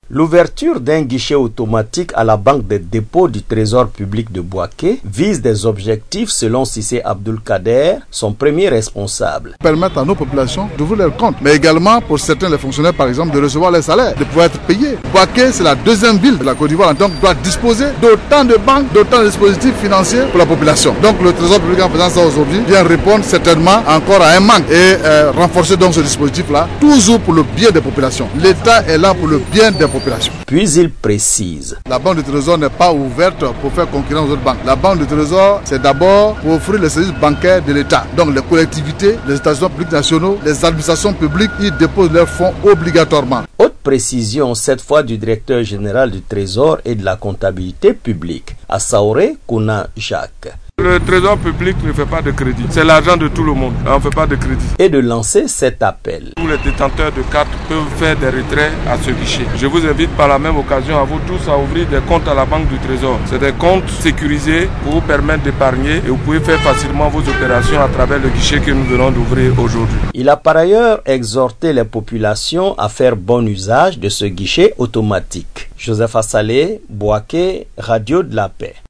L'ouverture d'un guichet automatique à la Banque des dépôts du Trésor public de Bouaké vise des objectifs selon Cissé Abdulkader, son premier responsable. Permettre à nos populations d'ouvrir leurs comptes, mais également pour certains les fonctionnaires par exemple de recevoir les salaires, de pouvoir être payés. Bouaké, c'est la deuxième ville de la Côte d'Ivoire, donc doit disposer d'autant de banques, d'autant de dispositifs financiers pour la population. Donc le Trésor public en faisant ça aujourd'hui vient répondre certainement encore à un manque et renforcer donc ce dispositif-là, toujours pour le bien des populations. L'État est là pour le bien des populations. Puis il précise. La Banque du Trésor n'est pas ouverte pour faire concurrence aux autres banques. La Banque du Trésor, c'est d'abord pour offrir les services bancaires de l'État. Donc les collectivités, les établissements publics nationaux, les administrations publiques, ils déposent leurs fonds obligatoirement. Haute précision cette fois du directeur général du Trésor et de la comptabilité publique, Assaoré Kouna Jacques. Le Trésor public ne fait pas de crédit. C'est l'argent de tout le monde. On ne fait pas de crédit. Et de lancer cet appel. Tous les détenteurs de cartes peuvent faire des retraits à ce guichet. Je vous invite par la même occasion à vous tous à ouvrir des comptes à la Banque du Trésor. C'est des comptes sécurisés pour vous permettre d'épargner et vous pouvez faire facilement vos opérations à travers le guichet que nous venons d'ouvrir aujourd'hui. Il a par ailleurs exhorté les populations à faire bon usage de ce guichet automatique. Joseph Assalé, Bouaké, Radio de la Paix.